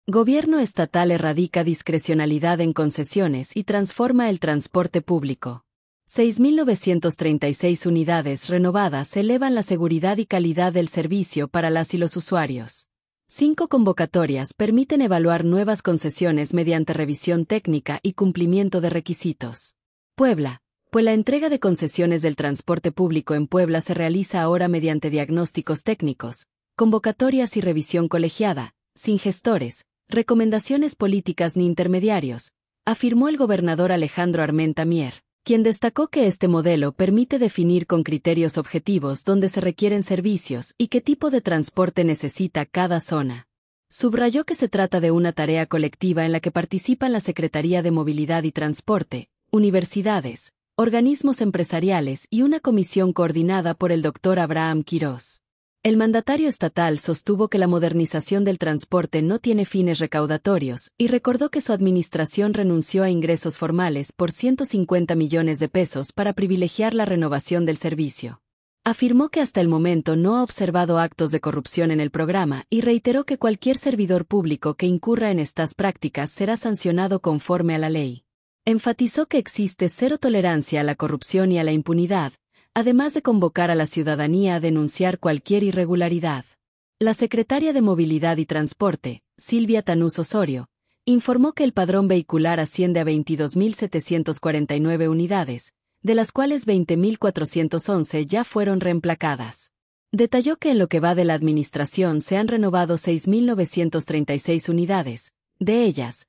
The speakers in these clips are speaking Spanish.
Gobierno estatal erradica discrecionalidad en concesiones y transforma el transporte público. 6.936 unidades renovadas elevan la seguridad y calidad del servicio para las y los usuarios. 5 convocatorias permiten evaluar nuevas concesiones mediante revisión técnica y cumplimiento de requisitos. Puebla. Pues la entrega de concesiones del transporte público en Puebla se realiza ahora mediante diagnósticos técnicos, convocatorias y revisión colegiada, sin gestores, recomendaciones políticas ni intermediarios, afirmó el gobernador Alejandro Armenta Mier, quien destacó que este modelo permite definir con criterios objetivos dónde se requieren servicios y qué tipo de transporte necesita cada zona. Subrayó que se trata de una tarea colectiva en la que participan la Secretaría de Movilidad y Transporte, universidades, organismos empresariales y una comisión coordinada por el Dr. Abraham Quirós. El mandatario estatal sostuvo que la modernización del transporte no tiene fines recaudatorios y recordó que su administración renunció a ingresos formales por 150 millones de pesos para privilegiar la renovación del servicio. Afirmó que hasta el momento no ha observado actos de corrupción en el programa y reiteró que cualquier servidor público que incurra en estas prácticas será sancionado conforme a la ley. Enfatizó que existe cero tolerancia a la corrupción y a la impunidad, además de convocar a la ciudadanía a denunciar cualquier irregularidad. La secretaria de Movilidad y Transporte, Silvia Tanús Osorio, informó que el padrón vehicular asciende a 22.749 unidades, de las cuales 20.411 ya fueron reemplacadas. Detalló que en lo que va de la administración se han renovado 6.936 unidades, de ellas,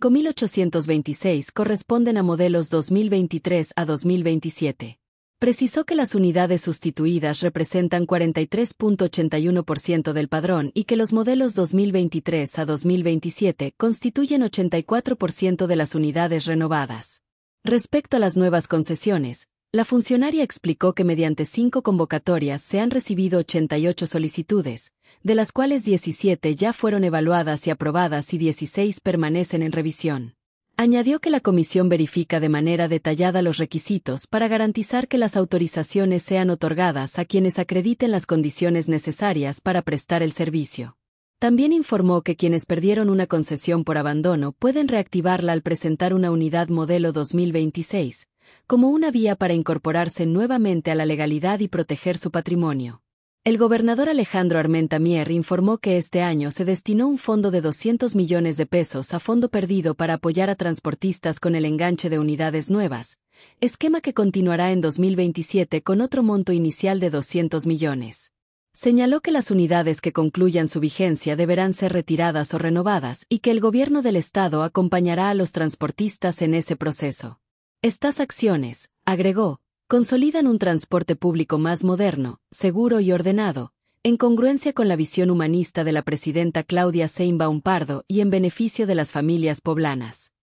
5.826 corresponden a modelos 2023 a 2027. Precisó que las unidades sustituidas representan 43.81% del padrón y que los modelos 2023 a 2027 constituyen 84% de las unidades renovadas. Respecto a las nuevas concesiones, la funcionaria explicó que mediante 5 convocatorias se han recibido 88 solicitudes, de las cuales 17 ya fueron evaluadas y aprobadas y 16 permanecen en revisión. Añadió que la comisión verifica de manera detallada los requisitos para garantizar que las autorizaciones sean otorgadas a quienes acrediten las condiciones necesarias para prestar el servicio. También informó que quienes perdieron una concesión por abandono pueden reactivarla al presentar una unidad modelo 2026, como una vía para incorporarse nuevamente a la legalidad y proteger su patrimonio. El gobernador Alejandro Armenta Mier informó que este año se destinó un fondo de 200 millones de pesos a fondo perdido para apoyar a transportistas con el enganche de unidades nuevas, esquema que continuará en 2027 con otro monto inicial de 200 millones. Señaló que las unidades que concluyan su vigencia deberán ser retiradas o renovadas y que el gobierno del estado acompañará a los transportistas en ese proceso. Estas acciones, agregó, consolidan un transporte público más moderno, seguro y ordenado, en congruencia con la visión humanista de la presidenta Claudia Sheinbaum Pardo y en beneficio de las familias poblanas.